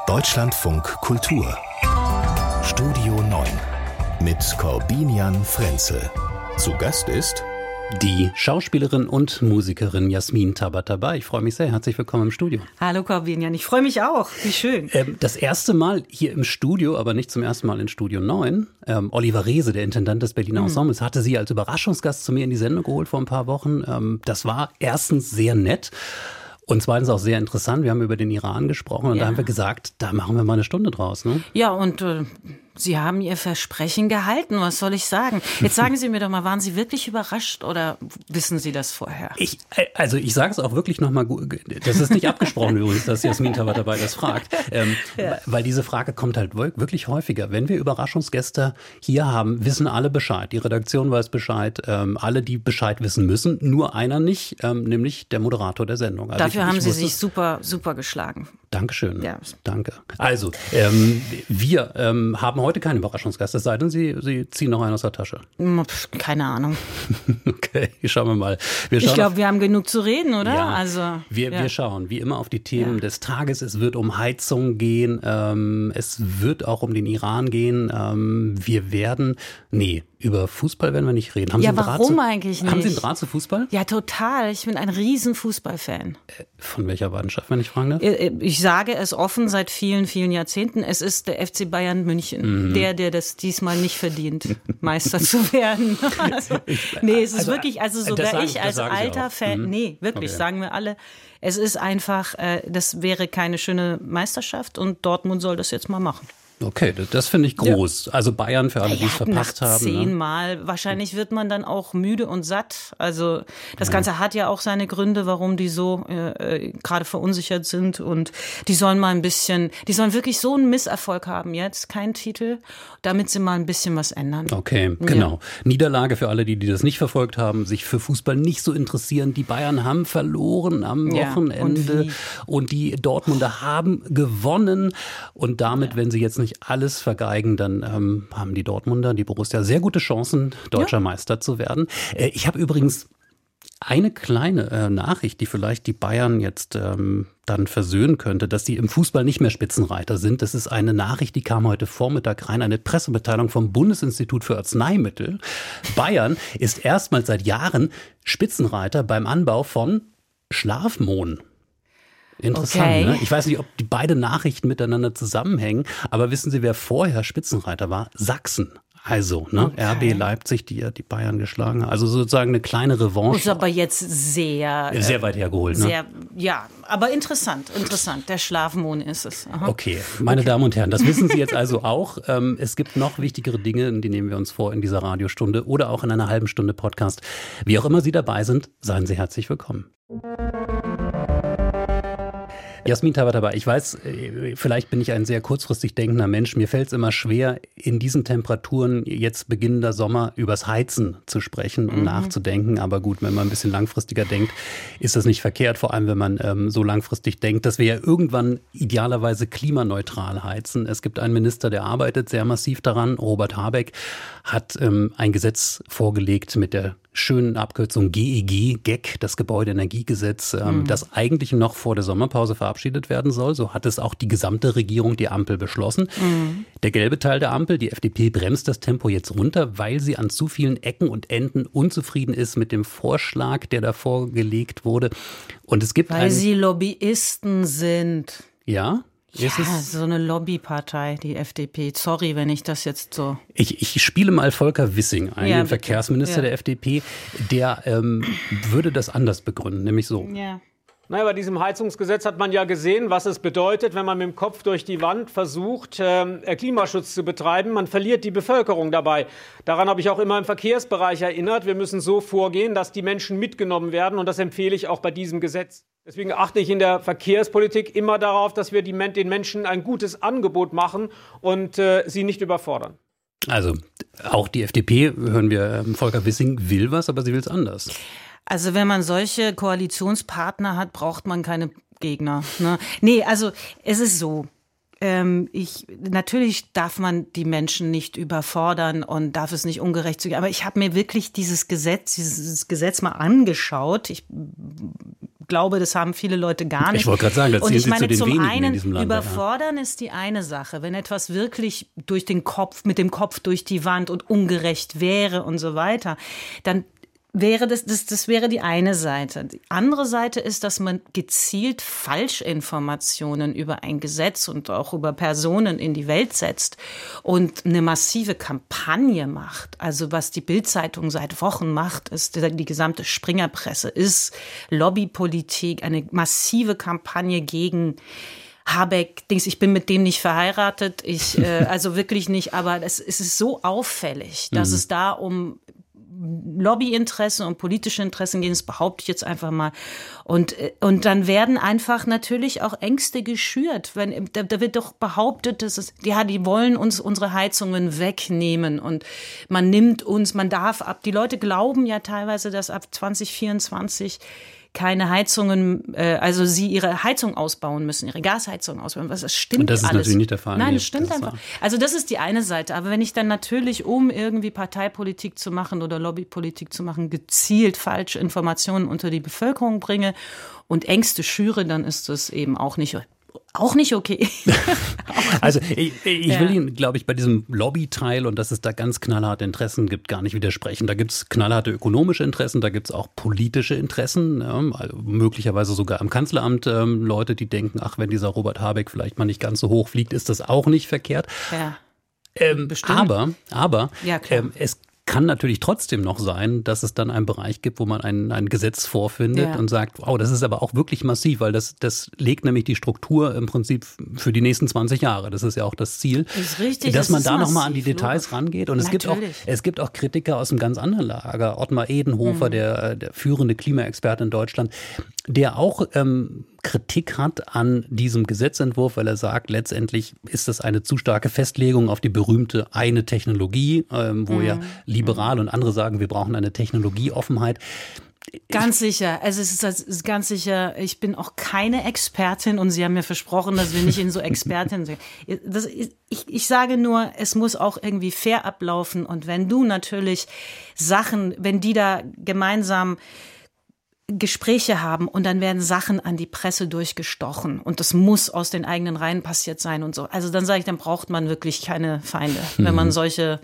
Deutschlandfunk Kultur Studio 9 mit Corbinian Frenzel. Zu Gast ist die Schauspielerin und Musikerin Jasmin Tabatabai. Ich freue mich sehr. Herzlich willkommen im Studio. Hallo Corbinian, ich freue mich auch. Wie schön. Das erste Mal hier im Studio, aber nicht zum ersten Mal in Studio 9. Oliver Reese, der Intendant des Berliner Ensembles, hatte sie als Überraschungsgast zu mir in die Sendung geholt vor ein paar Wochen. Das war erstens sehr nett. Und zweitens auch sehr interessant. Wir haben über den Iran gesprochen und da haben wir gesagt, da machen wir mal eine Stunde draus. Ne? Ja, und Sie haben Ihr Versprechen gehalten. Was soll ich sagen? Jetzt sagen Sie mir doch mal, waren Sie wirklich überrascht oder wissen Sie das vorher? Ich sage es auch wirklich nochmal, das ist nicht abgesprochen übrigens, dass Jasmin Tabatabai das fragt, weil diese Frage kommt halt wirklich häufiger. Wenn wir Überraschungsgäste hier haben, wissen alle Bescheid. Die Redaktion weiß Bescheid, alle, die Bescheid wissen müssen, nur einer nicht, nämlich der Moderator der Sendung. Also Dafür haben Sie sich super geschlagen. Dankeschön. Ja. Danke. Also, wir haben heute keinen Überraschungsgast, es sei denn, Sie ziehen noch einen aus der Tasche. Keine Ahnung. Okay, schauen wir mal. Ich glaube, wir haben genug zu reden, oder? Ja, also, wir schauen wie immer auf die Themen des Tages. Es wird um Heizung gehen, es wird auch um den Iran gehen. Über Fußball werden wir nicht reden. Warum eigentlich nicht? Haben Sie einen Draht zu Fußball? Ja, total. Ich bin ein riesen Fußballfan. Von welcher Mannschaft, wenn ich fragen darf? Ich sage es offen seit vielen, vielen Jahrzehnten. Es ist der FC Bayern München. Der das diesmal nicht verdient, Meister zu werden. Es ist wirklich, sogar ich als alter Fan, sagen wir alle. Es ist einfach, das wäre keine schöne Meisterschaft und Dortmund soll das jetzt mal machen. Okay, das finde ich groß. Ja. Also Bayern für alle, die es verpasst haben. 10-mal. Wahrscheinlich wird man dann auch müde und satt. Also das Ganze hat ja auch seine Gründe, warum die so gerade verunsichert sind. Und die sollen wirklich so einen Misserfolg haben jetzt, keinen Titel, damit sie mal ein bisschen was ändern. Okay, genau. Ja. Niederlage für alle, die das nicht verfolgt haben, sich für Fußball nicht so interessieren. Die Bayern haben verloren am Wochenende und die Dortmunder haben gewonnen. Und damit, wenn sie jetzt nicht alles vergeigen, dann haben die Dortmunder, die Borussia, sehr gute Chancen, deutscher Meister zu werden. Ich habe übrigens eine kleine Nachricht, die vielleicht die Bayern jetzt dann versöhnen könnte, dass sie im Fußball nicht mehr Spitzenreiter sind. Das ist eine Nachricht, die kam heute Vormittag rein, eine Pressemitteilung vom Bundesinstitut für Arzneimittel. Bayern ist erstmals seit Jahren Spitzenreiter beim Anbau von Schlafmohn. Interessant, okay. Ne? Ich weiß nicht, ob die beiden Nachrichten miteinander zusammenhängen, aber wissen Sie, wer vorher Spitzenreiter war? Sachsen. Also, RB Leipzig, die Bayern geschlagen haben. Also sozusagen eine kleine Revanche. Ist aber jetzt sehr weit hergeholt, ne? Aber interessant. Der Schlafmohn ist es. Aha. Okay, meine Damen und Herren, das wissen Sie jetzt also auch. Es gibt noch wichtigere Dinge, die nehmen wir uns vor in dieser Radiostunde oder auch in einer halben Stunde Podcast. Wie auch immer Sie dabei sind, seien Sie herzlich willkommen. Jasmin Tabatabai, ich weiß, vielleicht bin ich ein sehr kurzfristig denkender Mensch. Mir fällt es immer schwer, in diesen Temperaturen jetzt beginnender Sommer übers Heizen zu sprechen und nachzudenken. Aber gut, wenn man ein bisschen langfristiger denkt, ist das nicht verkehrt. Vor allem, wenn man so langfristig denkt, dass wir ja irgendwann idealerweise klimaneutral heizen. Es gibt einen Minister, der arbeitet sehr massiv daran. Robert Habeck hat ein Gesetz vorgelegt mit der schönen Abkürzung GEG, das Gebäudeenergiegesetz, das eigentlich noch vor der Sommerpause verabschiedet werden soll. So hat es auch die gesamte Regierung, die Ampel, beschlossen. Der gelbe Teil der Ampel, die FDP, bremst das Tempo jetzt runter, weil sie an zu vielen Ecken und Enden unzufrieden ist mit dem Vorschlag, der da vorgelegt wurde. Und es gibt weil sie Lobbyisten sind. Ja? Ja, so eine Lobbypartei, die FDP. Sorry, wenn ich das jetzt so... Ich spiele mal Volker Wissing ein, den Verkehrsminister der FDP. Der würde das anders begründen, nämlich so. Ja. Naja, bei diesem Heizungsgesetz hat man ja gesehen, was es bedeutet, wenn man mit dem Kopf durch die Wand versucht, Klimaschutz zu betreiben. Man verliert die Bevölkerung dabei. Daran habe ich auch immer im Verkehrsbereich erinnert. Wir müssen so vorgehen, dass die Menschen mitgenommen werden. Und das empfehle ich auch bei diesem Gesetz. Deswegen achte ich in der Verkehrspolitik immer darauf, dass wir den Menschen ein gutes Angebot machen und sie nicht überfordern. Also auch die FDP, hören wir, Volker Wissing will was, aber sie will es anders. Also wenn man solche Koalitionspartner hat, braucht man keine Gegner. Ne? Nee, also es ist so. Natürlich darf man die Menschen nicht überfordern und darf es nicht ungerecht zugehen. Aber ich habe mir wirklich dieses Gesetz mal angeschaut. Ich glaube, das haben viele Leute gar nicht. Ich wollte gerade sagen, das zählen Sie zu den wenigen einen, in diesem Land. Überfordern ist die eine Sache. Wenn etwas wirklich mit dem Kopf durch die Wand und ungerecht wäre und so weiter, dann wäre das wäre die eine Seite. Die andere Seite ist, dass man gezielt Falschinformationen über ein Gesetz und auch über Personen in die Welt setzt und eine massive Kampagne macht. Also was die Bild-Zeitung seit Wochen macht, ist die gesamte Springerpresse, ist Lobbypolitik, eine massive Kampagne gegen Habeck, ich bin mit dem nicht verheiratet, also wirklich nicht, aber es ist so auffällig, dass es da um Lobbyinteressen und politische Interessen gehen, das behaupte ich jetzt einfach mal. Und dann werden einfach natürlich auch Ängste geschürt. Da wird doch behauptet, die wollen uns unsere Heizungen wegnehmen und man darf die Leute glauben ja teilweise, dass ab 2024 keine Heizungen, also sie ihre Heizung ausbauen müssen, ihre Gasheizung ausbauen. Das stimmt alles. Und das ist natürlich nicht der Fall. Nein, das stimmt einfach. Also das ist die eine Seite. Aber wenn ich dann natürlich, um irgendwie Parteipolitik zu machen oder Lobbypolitik zu machen, gezielt falsche Informationen unter die Bevölkerung bringe und Ängste schüre, dann ist das eben auch nicht okay. Also ich will Ihnen, glaube ich, bei diesem Lobbyteil und dass es da ganz knallharte Interessen gibt, gar nicht widersprechen. Da gibt es knallharte ökonomische Interessen, da gibt es auch politische Interessen, also möglicherweise sogar am Kanzleramt Leute, die denken, ach, wenn dieser Robert Habeck vielleicht mal nicht ganz so hoch fliegt, ist das auch nicht verkehrt. Ja, aber ja, klar. Es kann natürlich trotzdem noch sein, dass es dann einen Bereich gibt, wo man ein Gesetz vorfindet und sagt, wow, das ist aber auch wirklich massiv, weil das legt nämlich die Struktur im Prinzip für die nächsten 20 Jahre. Das ist ja auch das Ziel. Das ist richtig, dass man da nochmal an die Details rangeht. Und es gibt auch Kritiker aus einem ganz anderen Lager. Ottmar Edenhofer, der führende Klimaexperte in Deutschland, der auch Kritik hat an diesem Gesetzentwurf, weil er sagt, letztendlich ist das eine zu starke Festlegung auf die berühmte eine Technologie, wo ja liberal und andere sagen, wir brauchen eine Technologieoffenheit. Ganz sicher. Also es ist ganz sicher, ich bin auch keine Expertin und Sie haben mir versprochen, dass wir nicht in so Expertin sind. Ich sage nur, es muss auch irgendwie fair ablaufen und wenn du natürlich wenn die da gemeinsam Gespräche haben und dann werden Sachen an die Presse durchgestochen und das muss aus den eigenen Reihen passiert sein und so. Also dann sage ich, dann braucht man wirklich keine Feinde, wenn man solche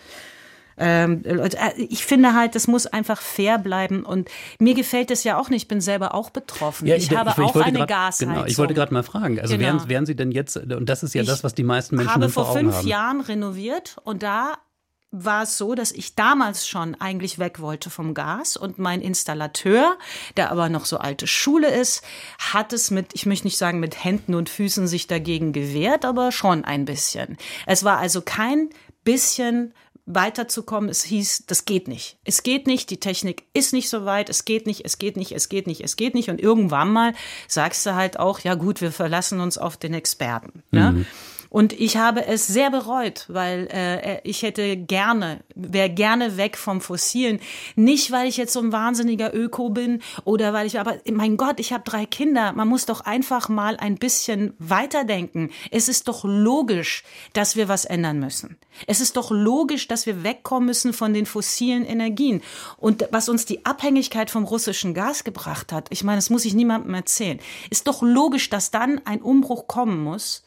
ich finde halt, das muss einfach fair bleiben und mir gefällt es ja auch nicht, ich bin selber auch betroffen. Ja, ich habe auch eine Gasheizung. Genau, ich wollte gerade mal fragen, also wären Sie denn jetzt, und das ist ja das, was die meisten Menschen vor Augen haben. Ich habe vor 5 Jahren renoviert und da war es so, dass ich damals schon eigentlich weg wollte vom Gas und mein Installateur, der aber noch so alte Schule ist, hat es ich möchte nicht sagen mit Händen und Füßen sich dagegen gewehrt, aber schon ein bisschen. Es war also kein bisschen weiterzukommen. Es hieß, das geht nicht. Es geht nicht, die Technik ist nicht so weit, es geht nicht. Und irgendwann mal sagst du halt auch, ja gut, wir verlassen uns auf den Experten. Ne? Und ich habe es sehr bereut, weil ich wäre gerne weg vom Fossilen. Nicht, weil ich jetzt so ein wahnsinniger Öko bin oder aber mein Gott, ich habe 3 Kinder. Man muss doch einfach mal ein bisschen weiterdenken. Es ist doch logisch, dass wir was ändern müssen. Es ist doch logisch, dass wir wegkommen müssen von den fossilen Energien. Und was uns die Abhängigkeit vom russischen Gas gebracht hat, ich meine, das muss ich niemandem erzählen, ist doch logisch, dass dann ein Umbruch kommen muss.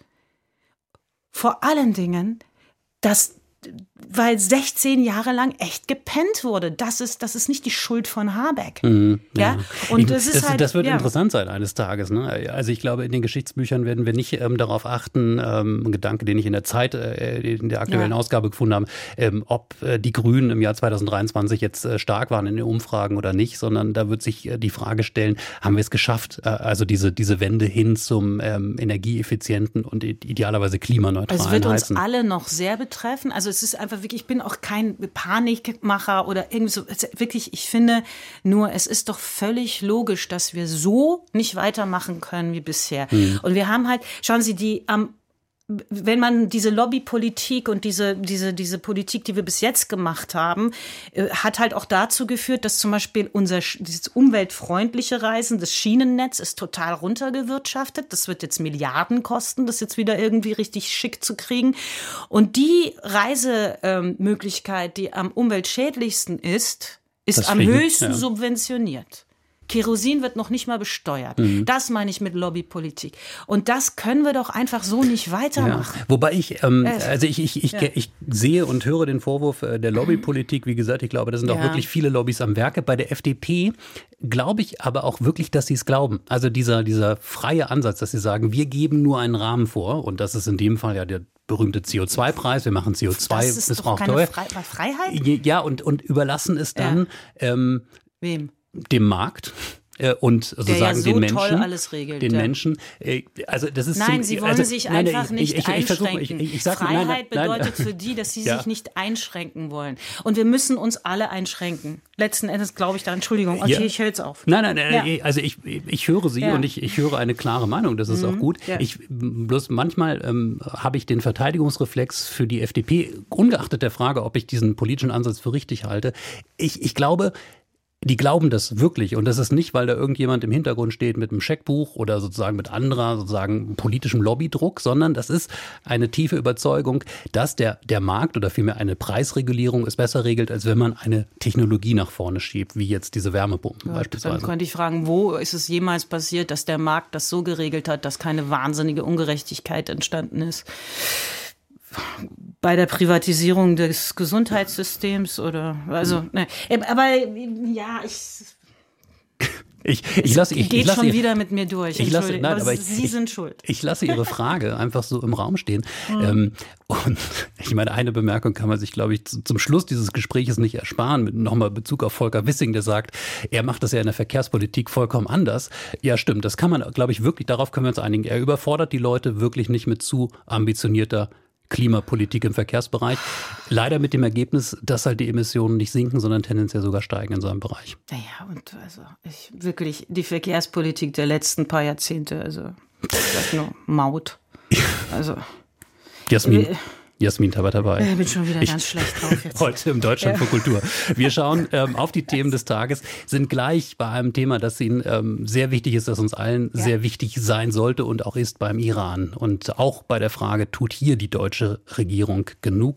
Vor allen Dingen, weil 16 Jahre lang echt gepennt wurde. Das ist nicht die Schuld von Habeck. Ja? Und das wird interessant sein eines Tages. Ne? Also ich glaube, in den Geschichtsbüchern werden wir nicht darauf achten, ein Gedanke, den ich in der Zeit, in der aktuellen Ausgabe gefunden habe, ob die Grünen im Jahr 2023 jetzt stark waren in den Umfragen oder nicht, sondern da wird sich die Frage stellen, haben wir es geschafft, also diese Wende hin zum energieeffizienten und idealerweise klimaneutralen Heizen. Es wird uns alle noch sehr betreffen. Also es ist einfach wirklich, ich bin auch kein Panikmacher oder irgendwie so. Wirklich, ich finde nur, es ist doch völlig logisch, dass wir so nicht weitermachen können wie bisher. Und wir haben halt, schauen Sie, wenn man diese Lobbypolitik und diese Politik, die wir bis jetzt gemacht haben, hat halt auch dazu geführt, dass zum Beispiel dieses umweltfreundliche Reisen, das Schienennetz ist total runtergewirtschaftet. Das wird jetzt Milliarden kosten, das jetzt wieder irgendwie richtig schick zu kriegen. Und die Reisemöglichkeit, die am umweltschädlichsten ist am höchsten subventioniert. Kerosin wird noch nicht mal besteuert. Das meine ich mit Lobbypolitik. Und das können wir doch einfach so nicht weitermachen. Ja. Wobei ich sehe und höre den Vorwurf der Lobbypolitik. Wie gesagt, ich glaube, da sind auch wirklich viele Lobbys am Werke. Bei der FDP glaube ich aber auch wirklich, dass sie es glauben. Also dieser freie Ansatz, dass sie sagen, wir geben nur einen Rahmen vor. Und das ist in dem Fall ja der berühmte CO2-Preis. Wir machen CO2-Missbrauch teuer. Freiheit? Ja, und überlassen es dann wem? Dem Markt. Und sozusagen so den Menschen, toll alles regelt, Menschen. Also das ist nein, sie wollen sich einfach nicht einschränken. Ich sag, Freiheit bedeutet für die, dass sie sich nicht einschränken wollen. Und wir müssen uns alle einschränken. Letzten Endes glaube ich da, Entschuldigung, okay, ich höre jetzt auf. Nein, also ich höre Sie und ich höre eine klare Meinung, das ist auch gut. Ja. Bloß manchmal habe ich den Verteidigungsreflex für die FDP, ungeachtet der Frage, ob ich diesen politischen Ansatz für richtig halte. Ich glaube, die glauben das wirklich und das ist nicht, weil da irgendjemand im Hintergrund steht mit einem Scheckbuch oder sozusagen mit anderer sozusagen politischem Lobbydruck, sondern das ist eine tiefe Überzeugung, dass der Markt oder vielmehr eine Preisregulierung es besser regelt, als wenn man eine Technologie nach vorne schiebt, wie jetzt diese Wärmepumpen beispielsweise. Dann könnte ich fragen, wo ist es jemals passiert, dass der Markt das so geregelt hat, dass keine wahnsinnige Ungerechtigkeit entstanden ist? Bei der Privatisierung des Gesundheitssystems oder ne. Aber ja, ich lasse wieder mit mir durch. Sie sind schuld. Ich lasse Ihre Frage einfach so im Raum stehen. Und ich meine, eine Bemerkung kann man sich, glaube ich, zum Schluss dieses Gespräches nicht ersparen, mit nochmal Bezug auf Volker Wissing, der sagt, er macht das ja in der Verkehrspolitik vollkommen anders. Ja, stimmt, das kann man, glaube ich, wirklich, darauf können wir uns einigen. Er überfordert die Leute wirklich nicht mit zu ambitionierter Klimapolitik im Verkehrsbereich. Leider mit dem Ergebnis, dass halt die Emissionen nicht sinken, sondern tendenziell sogar steigen in seinem Bereich. Naja, und also wirklich die Verkehrspolitik der letzten paar Jahrzehnte, also das nur Maut. Also Jasmin Tabatabai. Ich bin schon wieder ganz schlecht drauf jetzt. Heute im Deutschlandfunk Kultur. Wir schauen auf die Themen des Tages, sind gleich bei einem Thema, das Ihnen sehr wichtig ist, das uns allen sehr wichtig sein sollte und auch ist beim Iran. Und auch bei der Frage, tut hier die deutsche Regierung genug?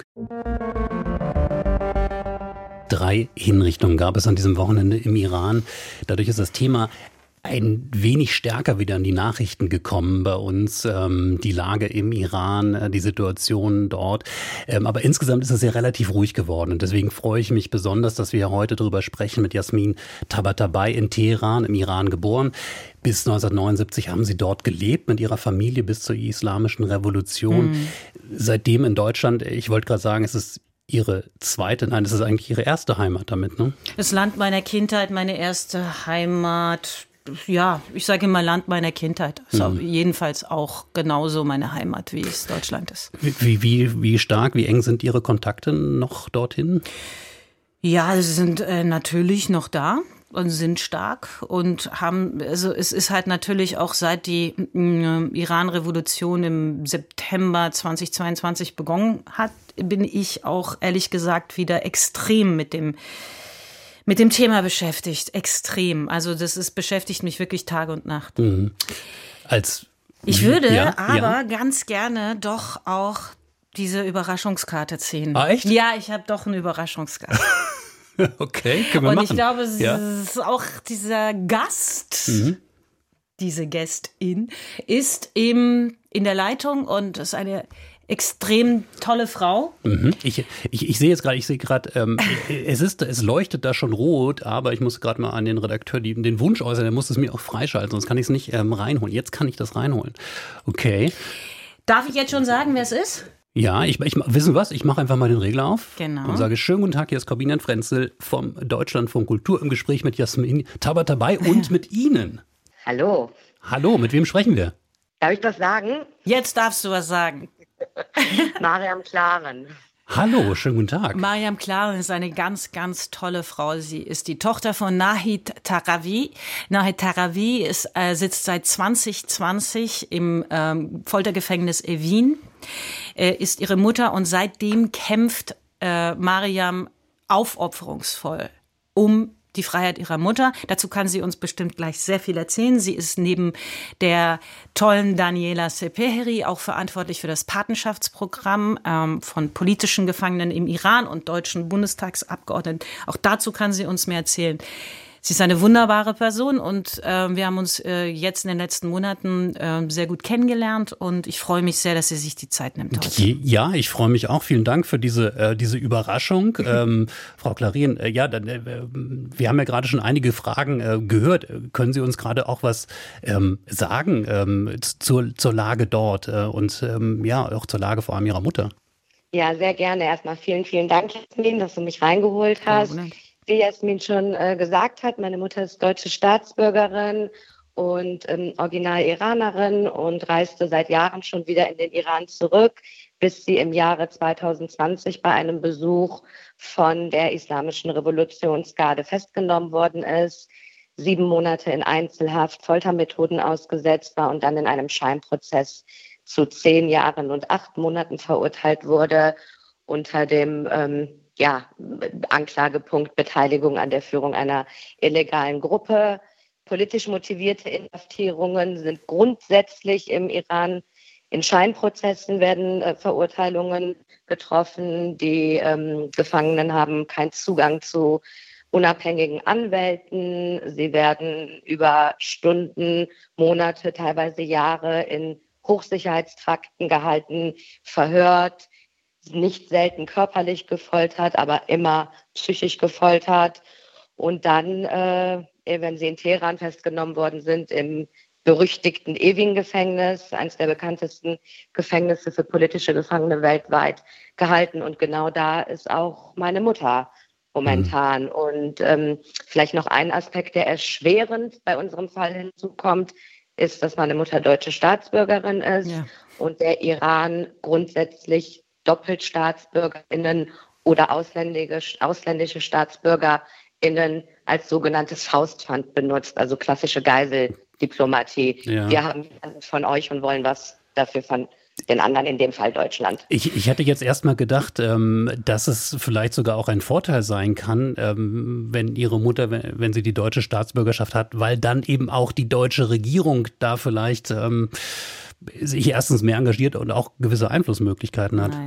3 Hinrichtungen gab es an diesem Wochenende im Iran. Dadurch ist das Thema ein wenig stärker wieder in die Nachrichten gekommen bei uns, die Lage im Iran, die Situation dort. Aber insgesamt ist es ja relativ ruhig geworden und deswegen freue ich mich besonders, dass wir heute darüber sprechen mit Jasmin Tabatabai in Teheran, im Iran geboren. Bis 1979 haben Sie dort gelebt mit Ihrer Familie bis zur Islamischen Revolution. Seitdem in Deutschland, ich wollte gerade sagen, es ist Ihre zweite, nein, das ist eigentlich Ihre erste Heimat damit, ne? Das Land meiner Kindheit, meine erste Heimat. Ja, ich sage immer Land meiner Kindheit. Also jedenfalls auch genauso meine Heimat, wie es Deutschland ist. Wie stark, wie eng sind Ihre Kontakte noch dorthin? Ja, sie sind natürlich noch da und sind stark und haben, also es ist halt natürlich auch seit die Iran-Revolution im September 2022 begonnen hat, bin ich auch ehrlich gesagt wieder extrem mit dem Thema beschäftigt, extrem. Also beschäftigt mich wirklich Tag und Nacht. Ich würde aber ganz gerne doch auch diese Überraschungskarte ziehen. Ah, echt? Ja, ich habe doch eine Überraschungskarte. Okay, können wir machen. Und ich glaube, es ist auch dieser Gast, diese Gästin, ist eben in der Leitung und ist eine extrem tolle Frau. Ich sehe gerade, es leuchtet da schon rot, aber ich muss gerade mal an den Redakteur den Wunsch äußern, der muss es mir auch freischalten, sonst kann ich es nicht reinholen. Jetzt kann ich das reinholen. Okay. Darf ich jetzt schon sagen, wer es ist? Ja, wissen was? Ich mache einfach mal den Regler auf und sage, schönen guten Tag, hier ist Corbinian Frenzel vom Deutschlandfunk Kultur im Gespräch mit Jasmin Tabatabai und mit Ihnen. Hallo. Hallo, mit wem sprechen wir? Darf ich was sagen? Jetzt darfst du was sagen. Mariam Klaren. Hallo, schönen guten Tag. Mariam Klaren ist eine ganz, ganz tolle Frau. Sie ist die Tochter von Nahid Tarrawi. Nahid Tarrawi sitzt seit 2020 im Foltergefängnis Evin, ist ihre Mutter und seitdem kämpft Mariam aufopferungsvoll um die Freiheit ihrer Mutter. Dazu kann sie uns bestimmt gleich sehr viel erzählen. Sie ist neben der tollen Daniela Sepeheri auch verantwortlich für das Patenschaftsprogramm von politischen Gefangenen im Iran und deutschen Bundestagsabgeordneten. Auch dazu kann sie uns mehr erzählen. Sie ist eine wunderbare Person und wir haben uns jetzt in den letzten Monaten sehr gut kennengelernt und ich freue mich sehr, dass sie sich die Zeit nimmt heute. Ja, ich freue mich auch. Vielen Dank für diese Überraschung. Frau Klarin, wir haben ja gerade schon einige Fragen gehört. Können Sie uns gerade auch was sagen zur Lage dort und auch zur Lage vor allem Ihrer Mutter? Ja, sehr gerne. Erstmal vielen, vielen Dank, Jasmin, dass du mich reingeholt hast. Ja, wie Jasmin schon gesagt hat, meine Mutter ist deutsche Staatsbürgerin und original Iranerin und reiste seit Jahren schon wieder in den Iran zurück, bis sie im Jahre 2020 bei einem Besuch von der Islamischen Revolutionsgarde festgenommen worden ist, 7 Monate in Einzelhaft, Foltermethoden ausgesetzt war und dann in einem Scheinprozess zu 10 Jahren und 8 Monaten verurteilt wurde unter dem Anklagepunkt Beteiligung an der Führung einer illegalen Gruppe. Politisch motivierte Inhaftierungen sind grundsätzlich im Iran. In Scheinprozessen werden Verurteilungen getroffen. Die Gefangenen haben keinen Zugang zu unabhängigen Anwälten. Sie werden über Stunden, Monate, teilweise Jahre in Hochsicherheitstrakten gehalten, verhört, nicht selten körperlich gefoltert, aber immer psychisch gefoltert. Und dann, wenn sie in Teheran festgenommen worden sind, im berüchtigten Evin-Gefängnis, eines der bekanntesten Gefängnisse für politische Gefangene weltweit, gehalten. Und genau da ist auch meine Mutter momentan. Und vielleicht noch ein Aspekt, der erschwerend bei unserem Fall hinzukommt, ist, dass meine Mutter deutsche Staatsbürgerin ist und der Iran grundsätzlich DoppelstaatsbürgerInnen oder ausländische StaatsbürgerInnen als sogenanntes Faustpfand benutzt, also klassische Geiseldiplomatie. Ja. Wir haben von euch und wollen was dafür von den anderen, in dem Fall Deutschland. Ich hätte jetzt erstmal gedacht, dass es vielleicht sogar auch ein Vorteil sein kann, wenn Ihre Mutter, wenn sie die deutsche Staatsbürgerschaft hat, weil dann eben auch die deutsche Regierung da vielleicht sich erstens mehr engagiert und auch gewisse Einflussmöglichkeiten hat.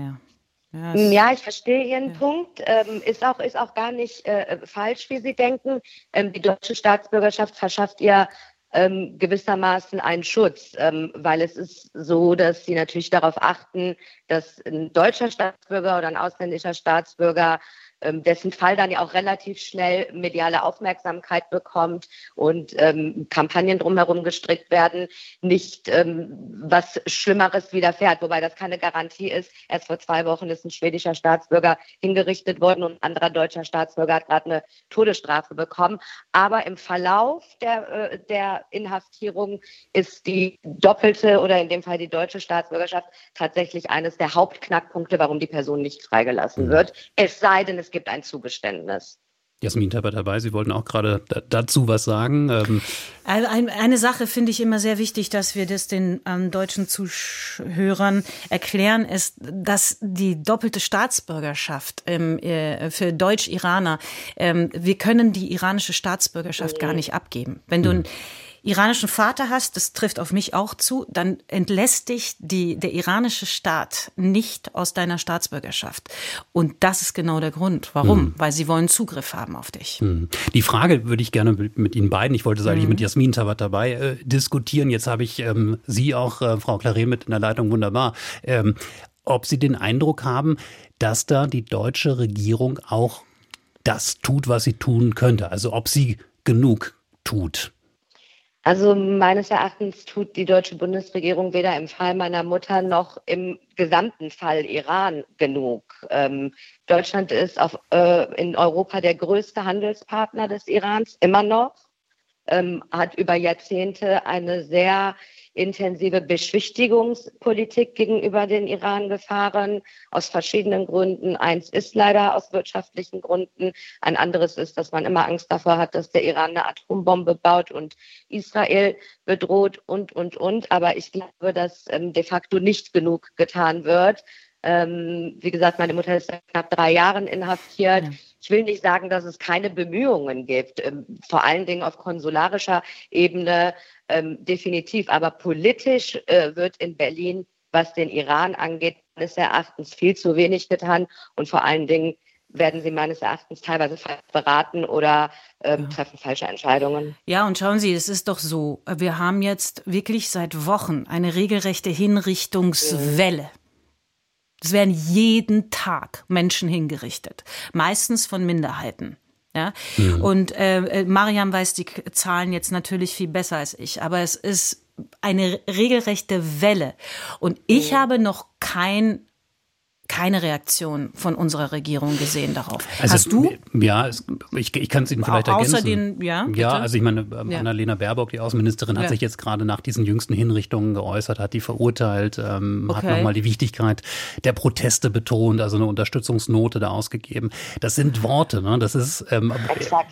Ja, ich verstehe Ihren Punkt. Ist auch gar nicht falsch, wie Sie denken. Die deutsche Staatsbürgerschaft verschafft ihr gewissermaßen einen Schutz, weil es ist so, dass sie natürlich darauf achten, dass ein deutscher Staatsbürger oder ein ausländischer Staatsbürger, dessen Fall dann ja auch relativ schnell mediale Aufmerksamkeit bekommt und Kampagnen drumherum gestrickt werden, nicht was Schlimmeres widerfährt, wobei das keine Garantie ist. Erst vor 2 Wochen ist ein schwedischer Staatsbürger hingerichtet worden und ein anderer deutscher Staatsbürger hat gerade eine Todesstrafe bekommen. Aber im Verlauf der Inhaftierung ist die doppelte oder in dem Fall die deutsche Staatsbürgerschaft tatsächlich eines der Hauptknackpunkte, warum die Person nicht freigelassen wird. Es sei denn, es gibt ein Zugeständnis. Jasmin Tabatabai, Sie wollten auch gerade dazu was sagen. Eine Sache finde ich immer sehr wichtig, dass wir das den deutschen Zuhörern erklären, ist, dass die doppelte Staatsbürgerschaft für Deutsch-Iraner, wir können die iranische Staatsbürgerschaft gar nicht abgeben. Wenn du iranischen Vater hast, das trifft auf mich auch zu, dann entlässt dich der iranische Staat nicht aus deiner Staatsbürgerschaft. Und das ist genau der Grund. Warum? Weil sie wollen Zugriff haben auf dich. Die Frage würde ich gerne mit Ihnen beiden, ich wollte es eigentlich mit Jasmin Tabatabai diskutieren. Jetzt habe ich Sie auch, Frau Klarin, mit in der Leitung, wunderbar. Ob Sie den Eindruck haben, dass da die deutsche Regierung auch das tut, was sie tun könnte? Also ob sie genug tut? Also meines Erachtens tut die deutsche Bundesregierung weder im Fall meiner Mutter noch im gesamten Fall Iran genug. Deutschland ist in Europa der größte Handelspartner des Irans, immer noch, hat über Jahrzehnte eine sehr intensive Beschwichtigungspolitik gegenüber den Iran gefahren, aus verschiedenen Gründen. Eins ist leider aus wirtschaftlichen Gründen. Ein anderes ist, dass man immer Angst davor hat, dass der Iran eine Atombombe baut und Israel bedroht und. Aber ich glaube, dass de facto nicht genug getan wird. Wie gesagt, meine Mutter ist seit knapp 3 Jahren inhaftiert. Ja. Ich will nicht sagen, dass es keine Bemühungen gibt, vor allen Dingen auf konsularischer Ebene definitiv. Aber politisch wird in Berlin, was den Iran angeht, meines Erachtens viel zu wenig getan. Und vor allen Dingen werden sie meines Erachtens teilweise falsch beraten oder treffen falsche Entscheidungen. Ja, und schauen Sie, es ist doch so, wir haben jetzt wirklich seit Wochen eine regelrechte Hinrichtungswelle. Es werden jeden Tag Menschen hingerichtet, meistens von Minderheiten. Ja? Und Mariam weiß die Zahlen jetzt natürlich viel besser als ich, aber es ist eine regelrechte Welle. Und ich habe noch keine Reaktion von unserer Regierung gesehen darauf. Also, hast du? Ja, ich kann es Ihnen vielleicht ergänzen. Außerdem, ja, also ich meine, Annalena Baerbock, die Außenministerin, hat sich jetzt gerade nach diesen jüngsten Hinrichtungen geäußert, hat die verurteilt, hat nochmal die Wichtigkeit der Proteste betont, also eine Unterstützungsnote da ausgegeben. Das sind Worte, ne? Das ist Exakt.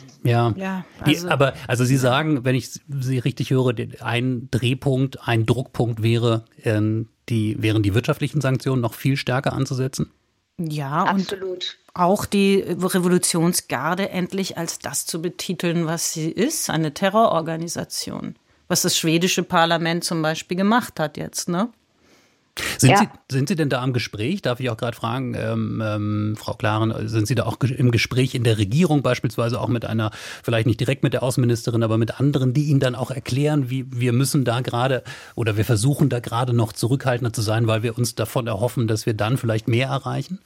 Also Sie sagen, wenn ich Sie richtig höre, ein Drehpunkt, ein Druckpunkt wären die wirtschaftlichen Sanktionen noch viel stärker anzusetzen? Ja, absolut. Und auch die Revolutionsgarde endlich als das zu betiteln, was sie ist, eine Terrororganisation. Was das schwedische Parlament zum Beispiel gemacht hat jetzt, ne? Sind Sie denn da am Gespräch? Darf ich auch gerade fragen, Frau Klaren, sind Sie da auch im Gespräch in der Regierung, beispielsweise auch mit einer, vielleicht nicht direkt mit der Außenministerin, aber mit anderen, die Ihnen dann auch erklären, wie wir müssen da gerade oder wir versuchen da gerade noch zurückhaltender zu sein, weil wir uns davon erhoffen, dass wir dann vielleicht mehr erreichen?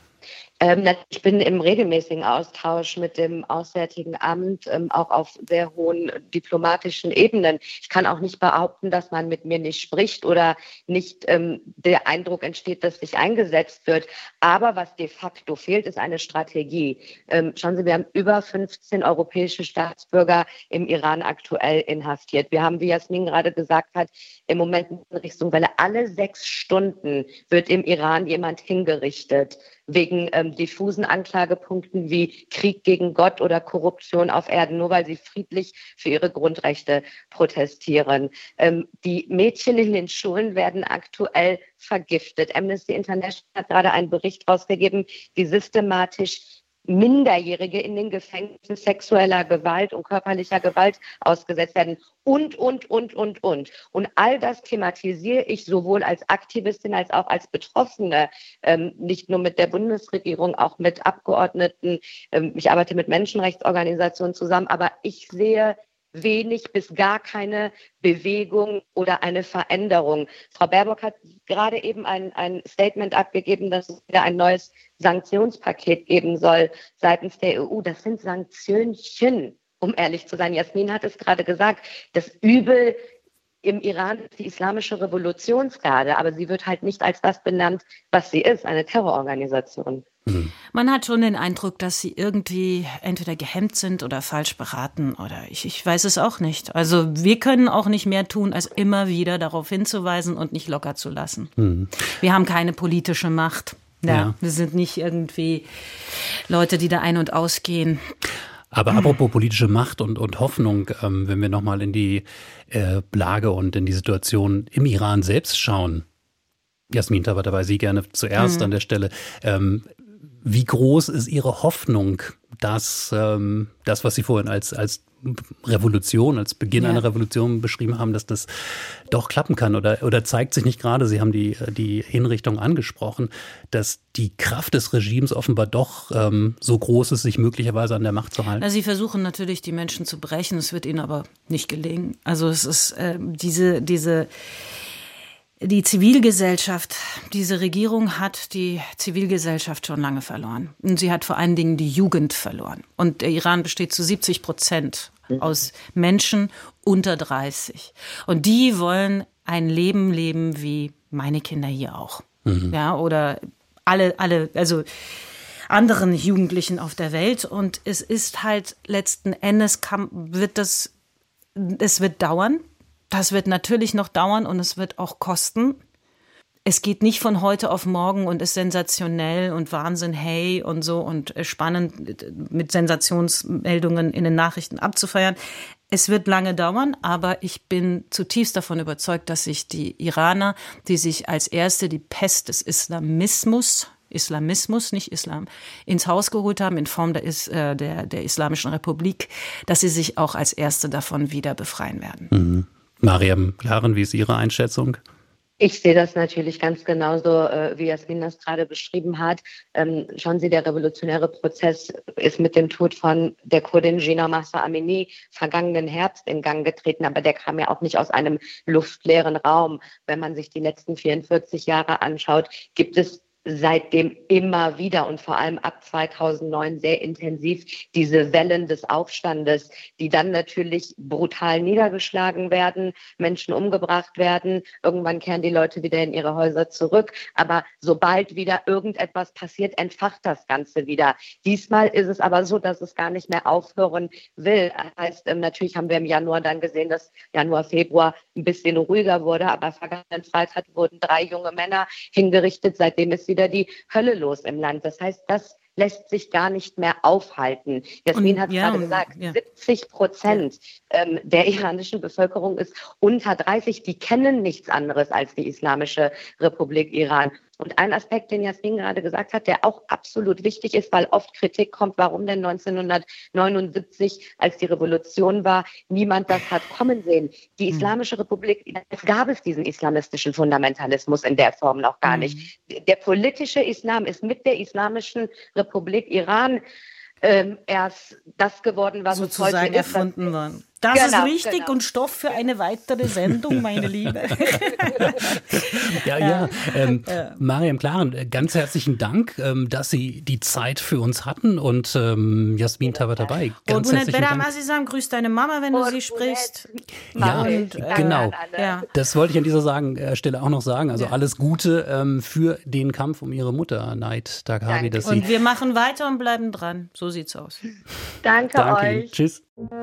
Ich bin im regelmäßigen Austausch mit dem Auswärtigen Amt, auch auf sehr hohen diplomatischen Ebenen. Ich kann auch nicht behaupten, dass man mit mir nicht spricht oder nicht der Eindruck entsteht, dass sich eingesetzt wird. Aber was de facto fehlt, ist eine Strategie. Schauen Sie, wir haben über 15 europäische Staatsbürger im Iran aktuell inhaftiert. Wir haben, wie Jasmin gerade gesagt hat, im Moment eine Hinrichtungswelle. Alle 6 Stunden wird im Iran jemand hingerichtet wegen diffusen Anklagepunkten wie Krieg gegen Gott oder Korruption auf Erden, nur weil sie friedlich für ihre Grundrechte protestieren. Die Mädchen in den Schulen werden aktuell vergiftet. Amnesty International hat gerade einen Bericht rausgegeben, wie systematisch Minderjährige in den Gefängnissen sexueller Gewalt und körperlicher Gewalt ausgesetzt werden und. Und all das thematisiere ich sowohl als Aktivistin als auch als Betroffene, nicht nur mit der Bundesregierung, auch mit Abgeordneten. Ich arbeite mit Menschenrechtsorganisationen zusammen, aber ich sehe wenig bis gar keine Bewegung oder eine Veränderung. Frau Baerbock hat gerade eben ein Statement abgegeben, dass es wieder ein neues Sanktionspaket geben soll seitens der EU. Das sind Sanktionchen, um ehrlich zu sein. Jasmin hat es gerade gesagt, das Übel im Iran ist die Islamische Revolutionsgarde, aber sie wird halt nicht als das benannt, was sie ist, eine Terrororganisation. Man hat schon den Eindruck, dass sie irgendwie entweder gehemmt sind oder falsch beraten oder ich weiß es auch nicht. Also wir können auch nicht mehr tun, als immer wieder darauf hinzuweisen und nicht locker zu lassen. Wir haben keine politische Macht. Ja. Wir sind nicht irgendwie Leute, die da ein- und ausgehen. Aber apropos politische Macht und Hoffnung, wenn wir nochmal in die Lage und in die Situation im Iran selbst schauen. Jasmin Tabatabai, Sie gerne zuerst an der Stelle. Wie groß ist Ihre Hoffnung, dass das, was Sie vorhin als Revolution, als Beginn einer Revolution beschrieben haben, dass das doch klappen kann? Oder zeigt sich nicht gerade, Sie haben die Hinrichtung angesprochen, dass die Kraft des Regimes offenbar doch so groß ist, sich möglicherweise an der Macht zu halten? Also Sie versuchen natürlich, die Menschen zu brechen, es wird ihnen aber nicht gelingen. Also es ist die Zivilgesellschaft, diese Regierung hat die Zivilgesellschaft schon lange verloren. Und sie hat vor allen Dingen die Jugend verloren. Und der Iran besteht zu 70% aus Menschen unter 30. Und die wollen ein Leben leben wie meine Kinder hier auch. Ja, oder alle, also anderen Jugendlichen auf der Welt. Und es ist halt letzten Endes es wird dauern. Das wird natürlich noch dauern und es wird auch kosten. Es geht nicht von heute auf morgen und ist sensationell und Wahnsinn, hey und so und spannend mit Sensationsmeldungen in den Nachrichten abzufeiern. Es wird lange dauern, aber ich bin zutiefst davon überzeugt, dass sich die Iraner, die sich als erste die Pest des Islamismus, nicht Islam, ins Haus geholt haben in Form der Islamischen Republik, dass sie sich auch als erste davon wieder befreien werden. Mariam Klaren, wie ist Ihre Einschätzung? Ich sehe das natürlich ganz genauso, wie Jasmin das gerade beschrieben hat. Schauen Sie, der revolutionäre Prozess ist mit dem Tod von der Kurdin Jina Mahsa Amini vergangenen Herbst in Gang getreten, aber der kam ja auch nicht aus einem luftleeren Raum. Wenn man sich die letzten 44 Jahre anschaut, gibt es seitdem immer wieder und vor allem ab 2009 sehr intensiv diese Wellen des Aufstandes, die dann natürlich brutal niedergeschlagen werden, Menschen umgebracht werden. Irgendwann kehren die Leute wieder in ihre Häuser zurück. Aber sobald wieder irgendetwas passiert, entfacht das Ganze wieder. Diesmal ist es aber so, dass es gar nicht mehr aufhören will. Das heißt, natürlich haben wir im Januar dann gesehen, dass Januar, Februar ein bisschen ruhiger wurde. Aber vergangenen Freitag wurden 3 junge Männer hingerichtet. Seitdem ist wieder die Hölle los im Land. Das heißt, das lässt sich gar nicht mehr aufhalten. Jasmin hat gerade gesagt, 70% der iranischen Bevölkerung ist unter 30. Die kennen nichts anderes als die Islamische Republik Iran. Und ein Aspekt, den Jasmin gerade gesagt hat, der auch absolut wichtig ist, weil oft Kritik kommt, warum denn 1979, als die Revolution war, niemand das hat kommen sehen. Die Islamische Republik, es gab es diesen islamistischen Fundamentalismus in der Form noch gar nicht. Der politische Islam ist mit der Islamischen Republik Iran erst das geworden, was sozusagen es heute ist, erfunden worden. Das ist richtig und Stoff für eine weitere Sendung, meine Liebe. Mariam Klaren, ganz herzlichen Dank, dass Sie die Zeit für uns hatten und Jasmin Tabatabai, ganz herzlichen Dank. Grüß deine Mama, wenn du sie sprichst. Ja, genau. Das wollte ich an dieser Stelle auch noch sagen. Also alles Gute für den Kampf um Ihre Mutter, Neid Taghavi. Und wir machen weiter und bleiben dran. So sieht's aus. Danke euch. Tschüss.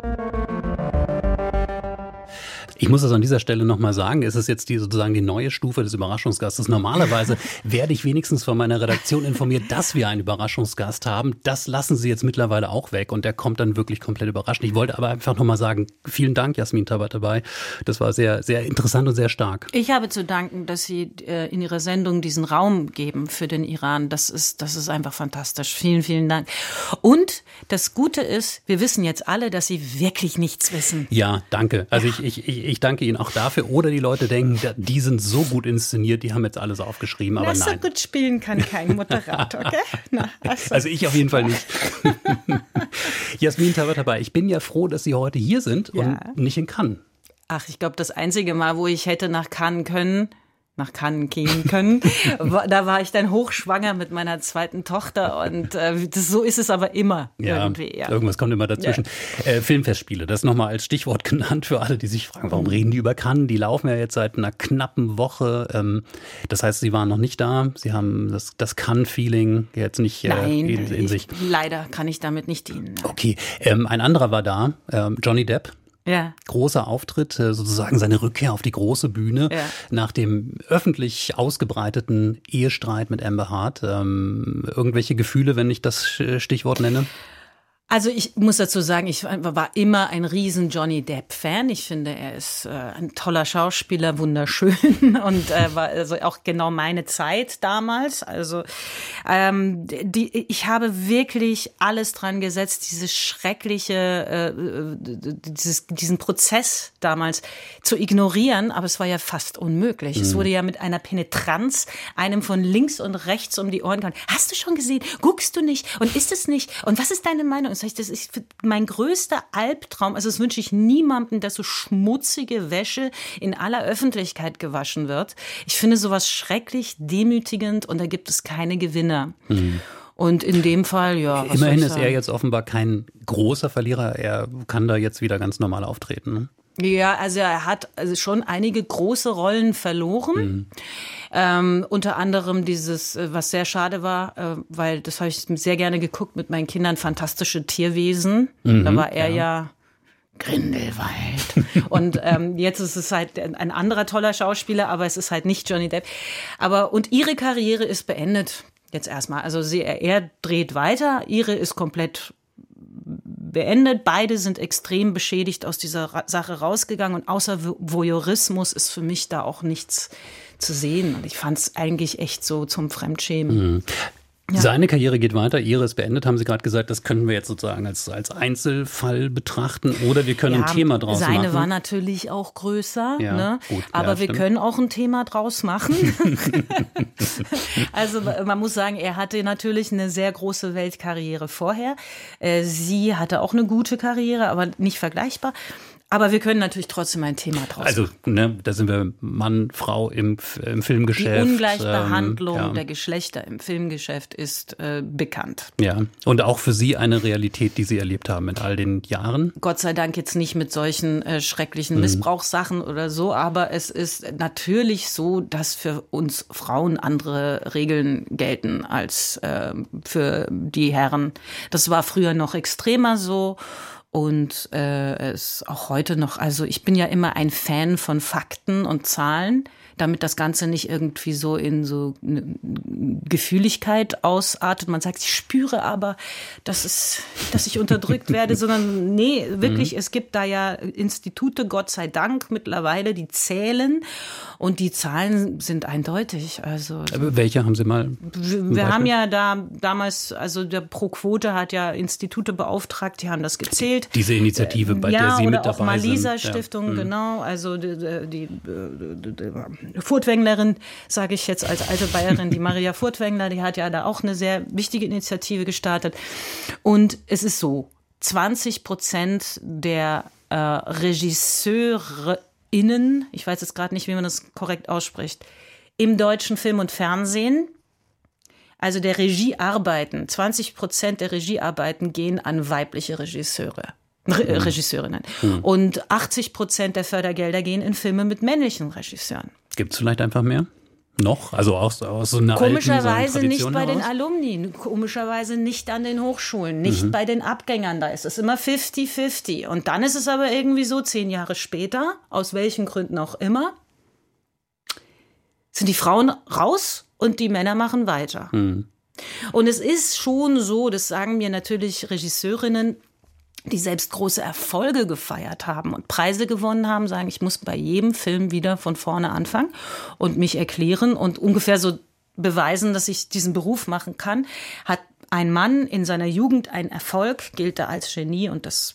Ich muss das an dieser Stelle nochmal sagen, es ist jetzt sozusagen die neue Stufe des Überraschungsgastes. Normalerweise werde ich wenigstens von meiner Redaktion informiert, dass wir einen Überraschungsgast haben. Das lassen sie jetzt mittlerweile auch weg und der kommt dann wirklich komplett überraschend. Ich wollte aber einfach nochmal sagen, vielen Dank, Jasmin Tabatabai. Das war sehr, sehr interessant und sehr stark. Ich habe zu danken, dass Sie in Ihrer Sendung diesen Raum geben für den Iran. Das ist einfach fantastisch. Vielen, vielen Dank. Und das Gute ist, wir wissen jetzt alle, dass Sie wirklich nichts wissen. Ja, danke. Also ich danke Ihnen auch dafür. Oder die Leute denken, die sind so gut inszeniert, die haben jetzt alles aufgeschrieben. Aber nein. So gut spielen kann kein Moderator, okay? Also ich auf jeden Fall nicht. Jasmin Tabatabai, ich bin ja froh, dass Sie heute hier sind und nicht in Cannes. Ach, ich glaube, das einzige Mal, wo ich hätte nach Cannes gehen können. Da war ich dann hochschwanger mit meiner zweiten Tochter und so ist es aber immer irgendwie. Ja. Irgendwas kommt immer dazwischen. Ja. Filmfestspiele, das nochmal als Stichwort genannt für alle, die sich fragen, warum reden die über Cannes? Die laufen ja jetzt seit einer knappen Woche. Das heißt, Sie waren noch nicht da. Sie haben das Cannes-Feeling jetzt nicht in sich. Leider kann ich damit nicht dienen. Okay, ein anderer war da, Johnny Depp. Ja. Großer Auftritt, sozusagen seine Rückkehr auf die große Bühne nach dem öffentlich ausgebreiteten Ehestreit mit Amber Heard. Irgendwelche Gefühle, wenn ich das Stichwort nenne? Also ich muss dazu sagen, ich war immer ein riesen Johnny Depp-Fan. Ich finde, er ist ein toller Schauspieler, wunderschön und war also auch genau meine Zeit damals. Also ich habe wirklich alles dran gesetzt, dieses schreckliche, diesen Prozess damals zu ignorieren, aber es war ja fast unmöglich. Es wurde ja mit einer Penetranz einem von links und rechts um die Ohren gehauen. Hast du schon gesehen? Guckst du nicht? Und ist es nicht? Und was ist deine Meinung? Das ist mein größter Albtraum. Also das wünsche ich niemandem, dass so schmutzige Wäsche in aller Öffentlichkeit gewaschen wird. Ich finde sowas schrecklich demütigend und da gibt es keine Gewinner. Und in dem Fall, immerhin ist er jetzt offenbar kein großer Verlierer. Er kann da jetzt wieder ganz normal auftreten, ne? Ja, also er hat schon einige große Rollen verloren. Unter anderem dieses, was sehr schade war, weil das habe ich sehr gerne geguckt mit meinen Kindern, Fantastische Tierwesen. Da war er ja Grindelwald. Und jetzt ist es halt ein anderer toller Schauspieler, aber es ist halt nicht Johnny Depp. Und ihre Karriere ist beendet jetzt erstmal. Also er dreht weiter, ihre ist komplett beendet. Beide sind extrem beschädigt aus dieser Sache rausgegangen und außer Voyeurismus ist für mich da auch nichts zu sehen. Und ich fand es eigentlich echt so zum Fremdschämen. Ja. Seine Karriere geht weiter, ihre ist beendet, haben Sie gerade gesagt. Das können wir jetzt sozusagen als Einzelfall betrachten oder wir können ein Thema draus machen. Seine war natürlich auch größer, ne? Gut, aber wir können auch ein Thema draus machen. Also man muss sagen, er hatte natürlich eine sehr große Weltkarriere vorher. Sie hatte auch eine gute Karriere, aber nicht vergleichbar. Aber wir können natürlich trotzdem ein Thema draus machen. Also, da sind wir Mann, Frau im Filmgeschäft. Die Ungleichbehandlung der Geschlechter im Filmgeschäft ist bekannt. Ja, und auch für Sie eine Realität, die Sie erlebt haben in all den Jahren? Gott sei Dank jetzt nicht mit solchen schrecklichen Missbrauchssachen oder so, aber es ist natürlich so, dass für uns Frauen andere Regeln gelten als für die Herren. Das war früher noch extremer so. Und es auch heute noch, also ich bin ja immer ein Fan von Fakten und Zahlen, damit das Ganze nicht irgendwie so in so eine Gefühligkeit ausartet. Man sagt, ich spüre aber, dass ich unterdrückt werde, sondern nee, wirklich, es gibt da ja Institute, Gott sei Dank mittlerweile, die zählen und die Zahlen sind eindeutig. Also welche haben Sie mal? Wir haben ja damals, also der Pro Quote hat ja Institute beauftragt, die haben das gezählt. Diese Initiative, bei der Sie mit dabei sind. Ja, auch Malisa-Stiftung, genau, also die Furtwänglerin, sage ich jetzt als alte Bayerin, die Maria Furtwängler, die hat ja da auch eine sehr wichtige Initiative gestartet. Und es ist so, 20% der RegisseurInnen, ich weiß jetzt gerade nicht, wie man das korrekt ausspricht, im deutschen Film und Fernsehen, also der Regiearbeiten, 20% der Regiearbeiten gehen an weibliche Regisseurinnen. Und 80% der Fördergelder gehen in Filme mit männlichen Regisseuren. Gibt es vielleicht einfach mehr? Noch? Also aus so einer komischerweise alten, nicht bei den Alumni, komischerweise nicht an den Hochschulen, nicht bei den Abgängern. Da ist es immer 50-50. Und dann ist es aber irgendwie so, 10 Jahre später, aus welchen Gründen auch immer, sind die Frauen raus und die Männer machen weiter. Und es ist schon so, das sagen mir natürlich Regisseurinnen, die selbst große Erfolge gefeiert haben und Preise gewonnen haben, sagen, ich muss bei jedem Film wieder von vorne anfangen und mich erklären und ungefähr so beweisen, dass ich diesen Beruf machen kann. Hat ein Mann in seiner Jugend einen Erfolg, gilt er als Genie und das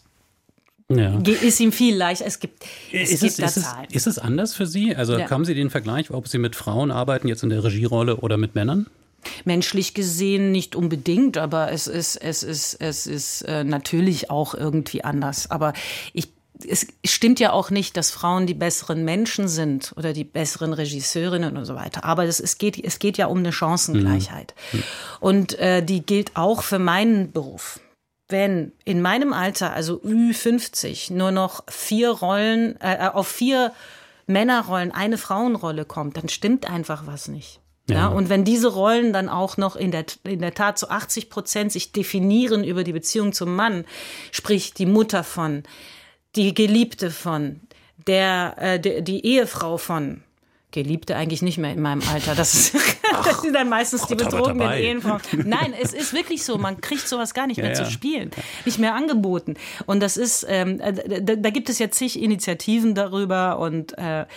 ist ihm viel leichter. Es gibt Zahlen. Ist es anders für Sie? Also haben Sie den Vergleich, ob Sie mit Frauen arbeiten, jetzt in der Regierolle oder mit Männern? Menschlich gesehen nicht unbedingt, aber es ist natürlich auch irgendwie anders. Aber es stimmt ja auch nicht, dass Frauen die besseren Menschen sind oder die besseren Regisseurinnen und so weiter. Aber es geht ja um eine Chancengleichheit. Und die gilt auch für meinen Beruf. Wenn in meinem Alter, also Ü50, nur noch 4 Rollen, auf 4 Männerrollen eine Frauenrolle kommt, dann stimmt einfach was nicht. Ja, und wenn diese Rollen dann auch noch in der Tat zu 80% sich definieren über die Beziehung zum Mann, sprich die Mutter von, die Geliebte von, die Ehefrau von, Geliebte eigentlich nicht mehr in meinem Alter, das sind dann meistens die betrogenen Ehefrauen. Nein, es ist wirklich so, man kriegt sowas gar nicht mehr zu spielen, nicht mehr angeboten. Und das ist, da gibt es ja zig Initiativen darüber und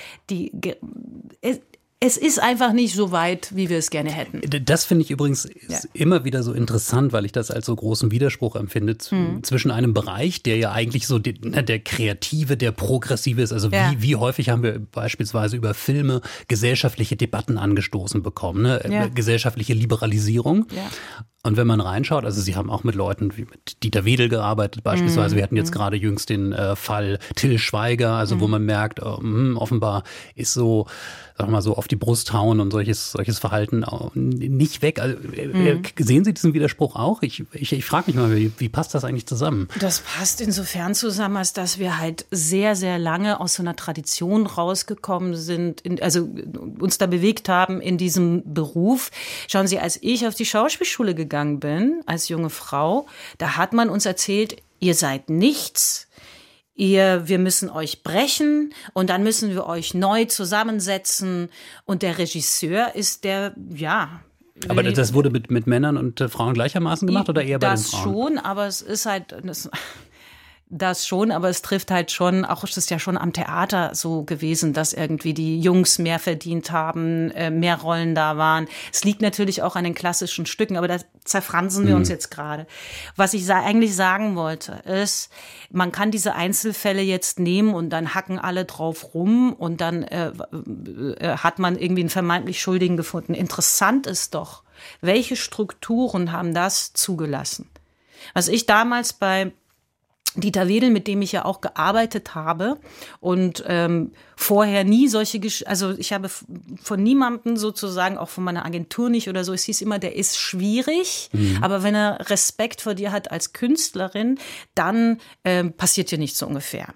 es ist einfach nicht so weit, wie wir es gerne hätten. Das finde ich übrigens immer wieder so interessant, weil ich das als so großen Widerspruch empfinde zwischen einem Bereich, der ja eigentlich so der Kreative, der Progressive ist. Also wie häufig haben wir beispielsweise über Filme gesellschaftliche Debatten angestoßen bekommen, ne? Gesellschaftliche Liberalisierung. Ja. Und wenn man reinschaut, also Sie haben auch mit Leuten wie mit Dieter Wedel gearbeitet beispielsweise. Wir hatten jetzt gerade jüngst den Fall Till Schweiger, also wo man merkt, offenbar ist so, sag mal so, auf die Brust hauen und solches Verhalten nicht weg. Also, sehen Sie diesen Widerspruch auch? Ich frage mich mal, wie passt das eigentlich zusammen? Das passt insofern zusammen, als dass wir halt sehr, sehr lange aus so einer Tradition rausgekommen sind, also uns da bewegt haben in diesem Beruf. Schauen Sie, als ich auf die Schauspielschule gegangen bin, als junge Frau, da hat man uns erzählt, ihr seid nichts. Wir müssen euch brechen und dann müssen wir euch neu zusammensetzen. Und der Regisseur ist der, Aber das wurde mit Männern und Frauen gleichermaßen gemacht oder eher bei den Frauen? Das schon, aber es ist halt, Das schon, aber es trifft halt schon, auch es ist ja schon am Theater so gewesen, dass irgendwie die Jungs mehr verdient haben, mehr Rollen da waren. Es liegt natürlich auch an den klassischen Stücken, aber da zerfransen wir uns jetzt gerade. Was ich eigentlich sagen wollte, ist, man kann diese Einzelfälle jetzt nehmen und dann hacken alle drauf rum und dann hat man irgendwie einen vermeintlich Schuldigen gefunden. Interessant ist doch, welche Strukturen haben das zugelassen? Was ich damals bei Dieter Wedel, mit dem ich ja auch gearbeitet habe und vorher nie solche, also ich habe von niemandem sozusagen, auch von meiner Agentur nicht oder so, es hieß immer, der ist schwierig, aber wenn er Respekt vor dir hat als Künstlerin, dann passiert dir nichts so ungefähr.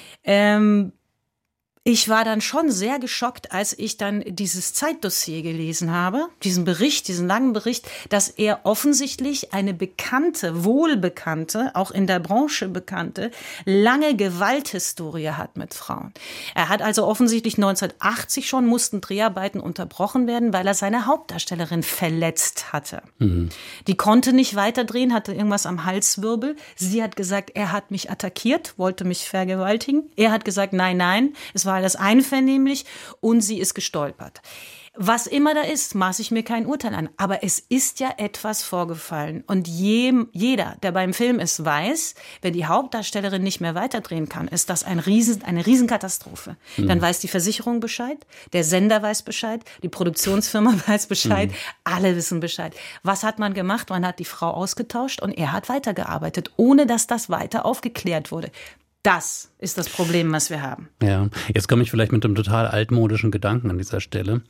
Ich war dann schon sehr geschockt, als ich dann dieses Zeitdossier gelesen habe, diesen langen Bericht, dass er offensichtlich eine bekannte, wohlbekannte, auch in der Branche bekannte, lange Gewalthistorie hat mit Frauen. Er hat also offensichtlich 1980 schon, mussten Dreharbeiten unterbrochen werden, weil er seine Hauptdarstellerin verletzt hatte. Die konnte nicht weiterdrehen, hatte irgendwas am Halswirbel. Sie hat gesagt, er hat mich attackiert, wollte mich vergewaltigen. Er hat gesagt, nein, es war alles einvernehmlich und sie ist gestolpert. Was immer da ist, maße ich mir kein Urteil an. Aber es ist ja etwas vorgefallen. Und jeder, der beim Film ist, weiß, wenn die Hauptdarstellerin nicht mehr weiterdrehen kann, ist das eine Riesenkatastrophe. Dann weiß die Versicherung Bescheid, der Sender weiß Bescheid, die Produktionsfirma weiß Bescheid, alle wissen Bescheid. Was hat man gemacht? Man hat die Frau ausgetauscht und er hat weitergearbeitet, ohne dass das weiter aufgeklärt wurde. Das ist das Problem, was wir haben. Ja, jetzt komme ich vielleicht mit einem total altmodischen Gedanken an dieser Stelle,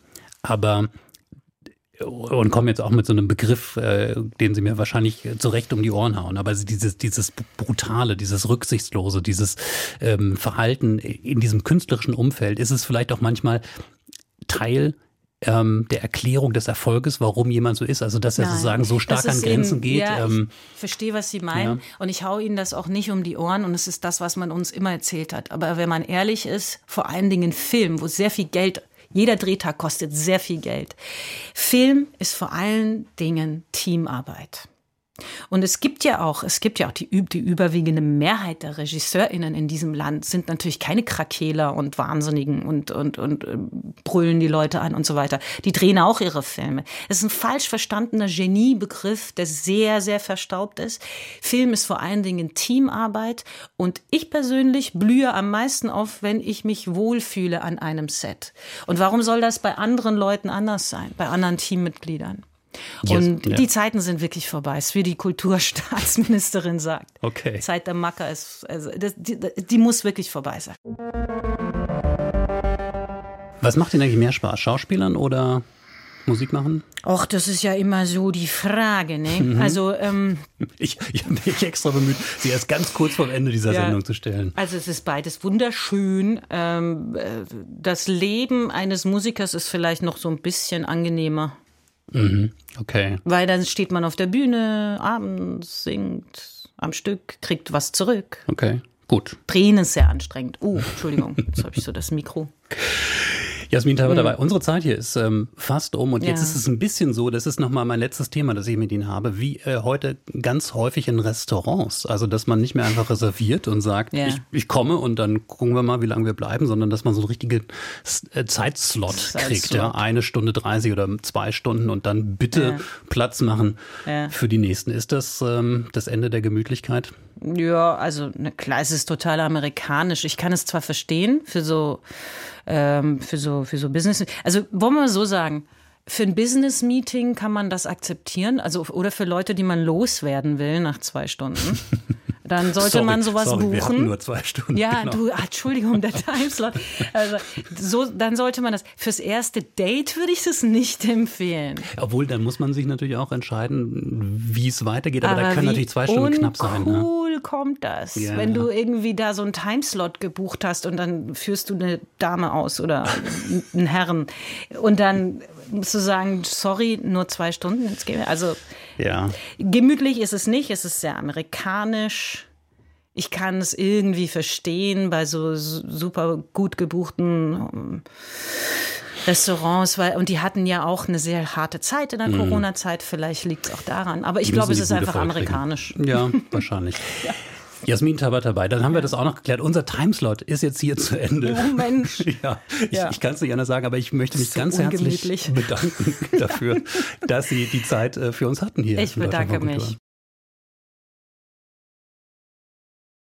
und komme jetzt auch mit so einem Begriff, den Sie mir wahrscheinlich zurecht um die Ohren hauen, aber dieses Brutale, dieses Rücksichtslose, dieses Verhalten in diesem künstlerischen Umfeld, ist es vielleicht auch manchmal Teil der Erklärung des Erfolges, warum jemand so ist, also dass er sozusagen so stark an Grenzen geht. Ja, ich verstehe, was Sie meinen und ich hau Ihnen das auch nicht um die Ohren und es ist das, was man uns immer erzählt hat. Aber wenn man ehrlich ist, vor allen Dingen Film, wo sehr viel Geld, jeder Drehtag kostet sehr viel Geld. Film ist vor allen Dingen Teamarbeit. Und es gibt ja auch die überwiegende Mehrheit der RegisseurInnen in diesem Land sind natürlich keine Krakeler und Wahnsinnigen und brüllen die Leute an und so weiter. Die drehen auch ihre Filme. Das ist ein falsch verstandener Geniebegriff, der sehr, sehr verstaubt ist. Film ist vor allen Dingen Teamarbeit und ich persönlich blühe am meisten auf, wenn ich mich wohlfühle an einem Set. Und warum soll das bei anderen Leuten anders sein, bei anderen Teammitgliedern? Und die Zeiten sind wirklich vorbei, ist wie die Kulturstaatsministerin sagt. Okay. Zeit der Macker ist, also die muss wirklich vorbei sein. Was macht Ihnen eigentlich mehr Spaß, Schauspielern oder Musik machen? Och, das ist ja immer so die Frage, ne? Also ich habe mich extra bemüht, Sie erst ganz kurz vor Ende dieser Sendung zu stellen. Also es ist beides wunderschön. Das Leben eines Musikers ist vielleicht noch so ein bisschen angenehmer. Okay. Weil dann steht man auf der Bühne, abends, singt am Stück, kriegt was zurück. Okay, gut. Drehen ist sehr anstrengend. Entschuldigung, jetzt habe ich so das Mikro. Jasmin Taiber dabei. Unsere Zeit hier ist fast um und jetzt ist es ein bisschen so, das ist nochmal mein letztes Thema, das ich mit Ihnen habe, wie heute ganz häufig in Restaurants. Also, dass man nicht mehr einfach reserviert und sagt, ich komme und dann gucken wir mal, wie lange wir bleiben, sondern dass man so einen richtigen Zeitslot kriegt. Ja? 1 Stunde 30 oder 2 Stunden und dann bitte Platz machen für die Nächsten. Ist das das Ende der Gemütlichkeit? Ja, also klar, es ist total amerikanisch. Ich kann es zwar verstehen für so Business. Also wollen wir so sagen, für ein Business-Meeting kann man das akzeptieren, also oder für Leute, die man loswerden will nach 2 Stunden. Dann sollte man sowas buchen. Wir hatten nur 2 Stunden. Ja, genau. Entschuldigung, der Timeslot. Also, dann sollte man das. Fürs erste Date würde ich das nicht empfehlen. Obwohl, dann muss man sich natürlich auch entscheiden, wie es weitergeht. Aber da können natürlich 2 Stunden knapp sein. Cool kommt das, wenn du irgendwie da so einen Timeslot gebucht hast und dann führst du eine Dame aus oder einen Herrn und dann musst du sagen, sorry, nur 2 Stunden. Jetzt gehen wir. Also gemütlich ist es nicht, es ist sehr amerikanisch. Ich kann es irgendwie verstehen bei so super gut gebuchten Restaurants, und die hatten ja auch eine sehr harte Zeit in der Corona-Zeit, vielleicht liegt es auch daran. Aber ich glaube, es ist einfach amerikanisch. Ja, wahrscheinlich. Jasmin Tabatabai, dann haben wir das auch noch geklärt. Unser Timeslot ist jetzt hier zu Ende. Oh Mensch. Ich kann es nicht anders sagen, aber ich möchte mich ganz herzlich bedanken dafür, dass Sie die Zeit für uns hatten hier. Ich bedanke mich.